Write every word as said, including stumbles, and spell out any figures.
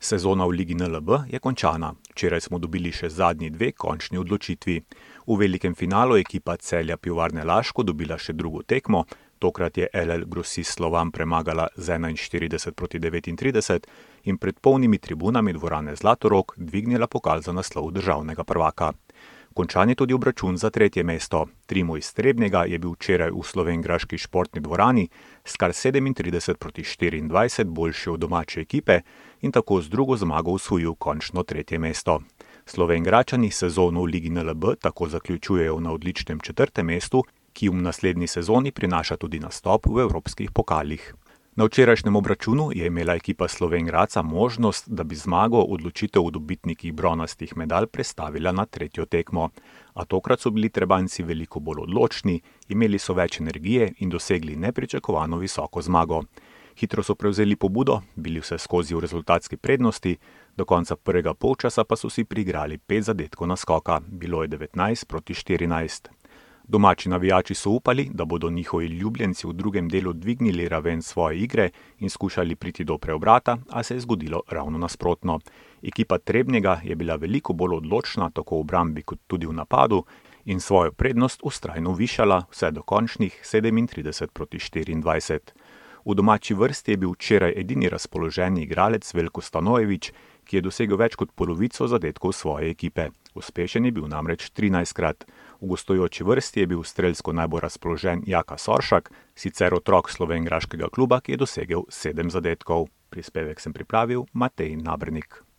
Sezona v Ligi N L B je končana. Včeraj smo dobili še zadnji dve končni odločitvi. V velikem finalu je ekipa Celja Pivovarne Laško dobila še drugo tekmo. Tokrat je L L Grosist Slovan premagala z enainštirideset proti devetintrideset in pred polnimi tribunami dvorane Zlatorog dvignila pokal za naslov državnega prvaka. Končan je tudi obračun za tretje mesto. Trimo iz Trebnjega je bil včeraj v slovenjgraški športni dvorani s kar sedemintrideset proti štiriindvajset boljši od domače ekipe in tako z drugo zmago osvojil končno tretje mesto. Slovenjgračani sezono v Ligi N L B tako zaključujejo na odličnem četrtem mestu, ki jim v naslednji sezoni prinaša tudi nastop v evropskih pokalih. Na včerajšnjem obračunu je imela ekipa Slovenjgradca možnost, da bi zmago odločitev v dobitnikih bronastih medalj prestavila na tretjo tekmo. A tokrat so bili Trebanjci veliko bolj odločni, imeli so več energije in dosegli nepričakovano visoko zmago. Hitro so prevzeli pobudo, bili vse skozi v rezultatski prednosti, do konca prvega polčasa pa so si priigrali pet zadetkov naskoka, bilo je devetnajst proti štirinajst. Domači navijači so upali, da bodo njihovi ljubljenci v drugem delu dvignili raven svoje igre in skušali priti do preobrata, a se je zgodilo ravno nasprotno. Ekipa Trebnjega je bila veliko bolj odločna tako v obrambi kot tudi v napadu in svojo prednost vztrajno višala vse do končnih sedemintrideset proti štiriindvajset. V domači vrsti je bil včeraj edini razpoloženi igralec Veljko Stanojević, ki je dosegel več kot polovico zadetkov svoje ekipe. Uspešen je bil namreč trinajstkrat. V gostujoči vrsti je bil strelsko najbolj razpoložen Jaka Soršak, sicer otrok slovenjgraškega kluba, ki je dosegel sedem zadetkov. Prispevek sem pripravil Matej Nabernik.